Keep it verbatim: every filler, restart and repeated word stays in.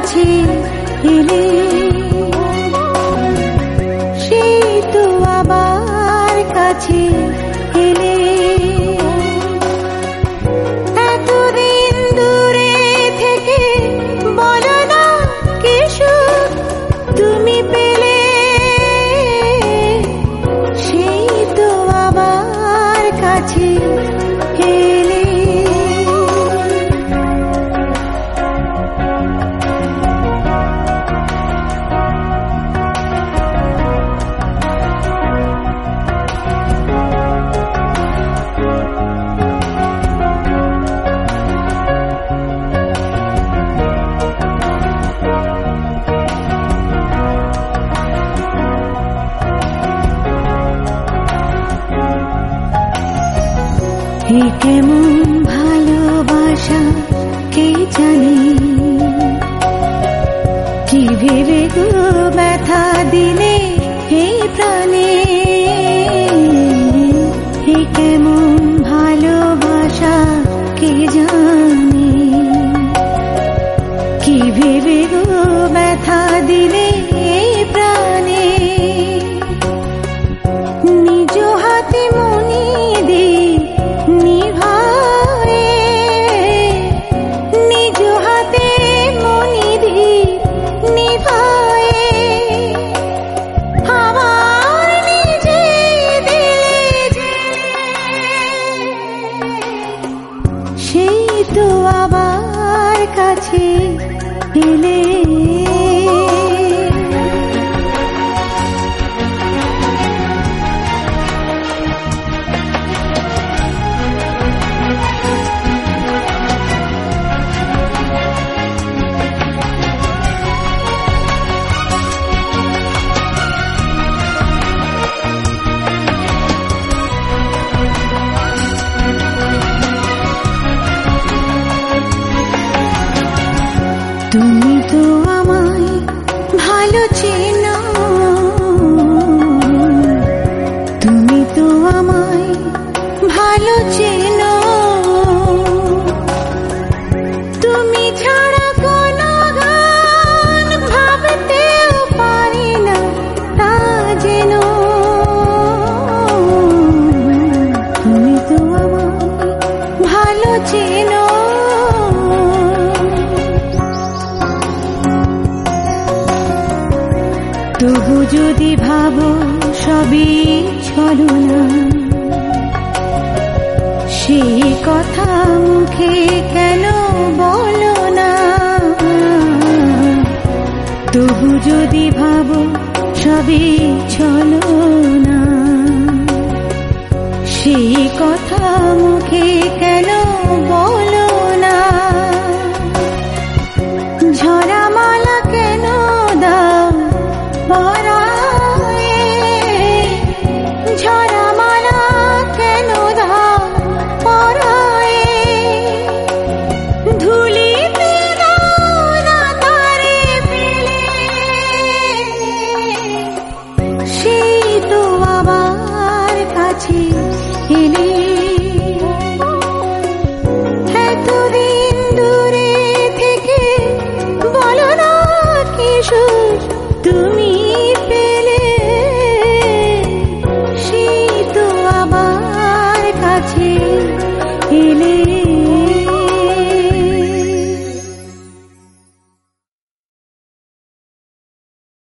কাছে এলে, সেই তো আবার কাছে এলে। এতদিন দূরে থেকে বলো না কি সুখ তুমি পেলে, সেই তো আবার কাছে এলে। এ কেমন ভালোবাসা কে জানে, কি ভেবে গো ব্যথা দিলে এই প্রাণে। এ কেমন ভালোবাসা কে জানে, কি ভেবে গো ব্যথা দিলে এই প্রাণে। নিজ হাতে মনি দে নিভায়ে, নিজ হাতে মনি দে নিভায়ে, আমার নিজে দিলে সেই তো আবার কাছে এলে। তুমি তো আমায় ভালো চেনো, তুমি তো আমায় ভালো চেনো। তুমি ছাড়া কোনো গান ভাবতেও পারি না তা যেন। তুমি তো আমায় ভালো চেনো, তবু যদি ভাবো সবই ছলনা, সেই কথা মুখে কেন বলো না। তবু যদি ভাবো সবই ছলনা, সেই কথা মুখে কেন বলো না। ঝরা মালা কেন দাও পরায়ে, ঝরা মালা কেন দাও পরায়ে। ধুলিতে দাও না তারে ফেলে, সেই তো আবার কাছে এলে। এতদিন দূরে থেকে বলো না কি সুখ তুমি পেলে, সেই তো আবার কাছে এলে।